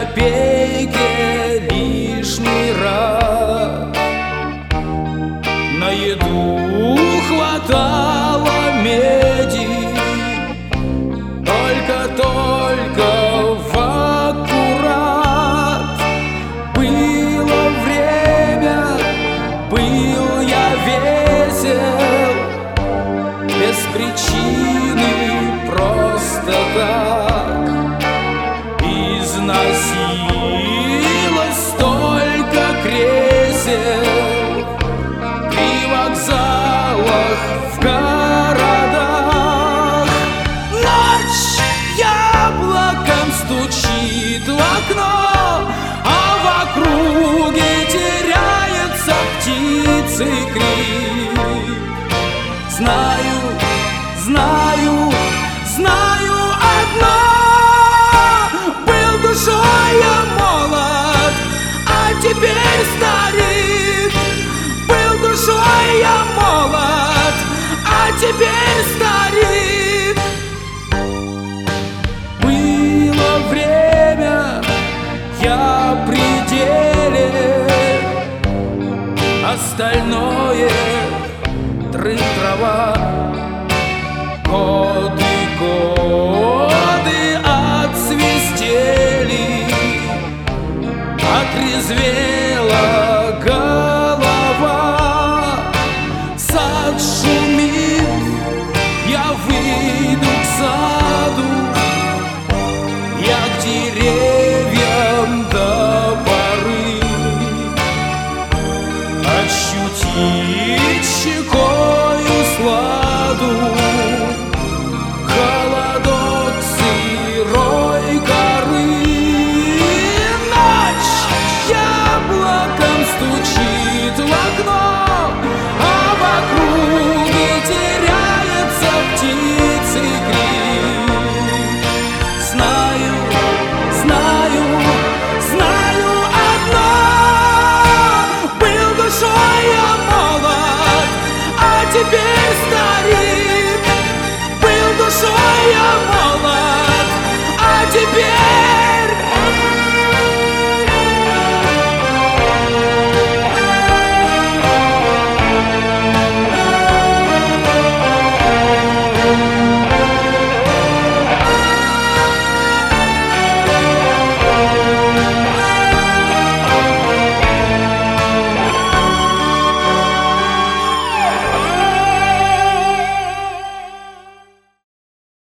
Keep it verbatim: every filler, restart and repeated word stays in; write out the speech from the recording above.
копейке лишний раз. На еду хватало меди, только-только в аккурат. Было время, был я весел, без причины, просто так. Износилось столько кресел при вокзалах, в городах. Ночь яблоком стучит в окно, а в округе теряется птицей крик. Знаю, знаю, знаю одно: был душой я молод, а теперь старик. Был душой я молод, а теперь старик. Было время, я при деле, остальное трын-трава. Годы, годы отсвистели, отрезвела голова. Сад шумит, я выйду к саду, я к деревьям до поры. Ощутить щекою сладу холодок сырой коры. Ночь яблоком стучит в окно, а в округе теряется птицей крик. Знаю, знаю, знаю одно: был душой я молод, а теперь старик. Был душой я молод, а теперь